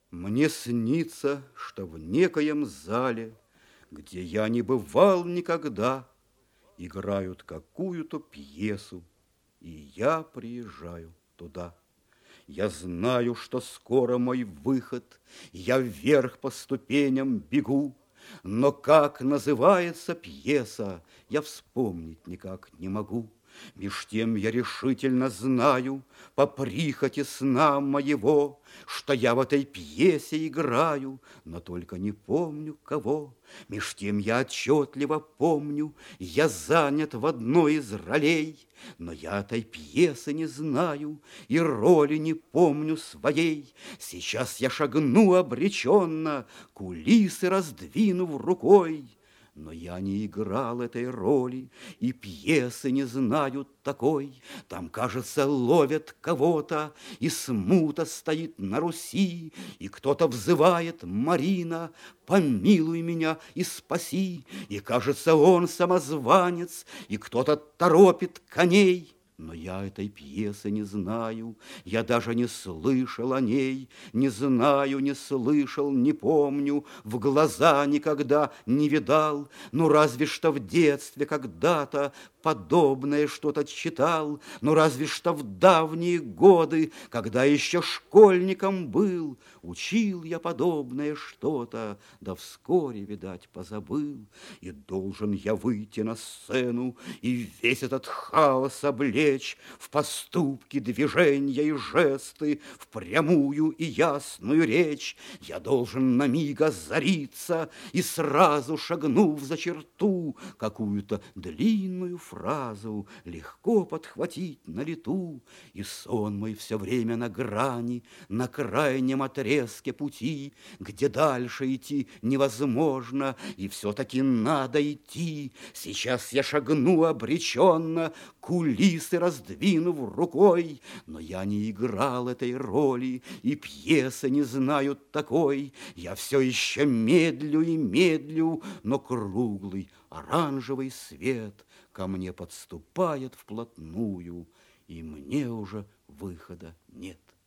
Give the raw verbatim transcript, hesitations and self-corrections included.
Мне снится, что в некоем зале, где я не бывал никогда, играют какую-то пьесу, и я приезжаю туда. Я знаю, что скоро мой выход, я вверх по ступеням бегу, но как называется пьеса, я вспомнить никак не могу. Меж тем я решительно знаю, по прихоти сна моего, что я в этой пьесе играю, но только не помню кого. Меж тем я отчетливо помню, я занят в одной из ролей, но я этой пьесы не знаю и роли не помню своей. Сейчас я шагну обреченно, кулисы раздвинув рукой, но я не играл этой роли, и пьесы не знают такой. Там, кажется, ловят кого-то, и смута стоит на Руси, и кто-то взывает: Марина, помилуй меня и спаси. И, кажется, он самозванец, и кто-то торопит коней. Но я этой пьесы не знаю, я даже не слышал о ней, не знаю, не слышал, не помню, в глаза никогда не видал, ну разве что в детстве когда-то подобное что-то читал, ну разве что в давние годы, когда еще школьником был, учил я подобное что-то, да вскоре, видать, позабыл. И должен я выйти на сцену и весь этот хаос облечь в поступки, движения и жесты, в прямую и ясную речь. Я должен на миг озариться и сразу, шагнув за черту, какую-то длинную фразу легко подхватить на лету. И сон мой все время на грани, на крайнем отрезке пути, где дальше идти невозможно, и все-таки надо идти. Сейчас я шагну обреченно, кулисы раздвинув рукой, но я не играл этой роли, и пьесы не знают такой. Я все еще медлю и медлю, но круглый оранжевый свет ко мне подступает вплотную, и мне уже выхода нет.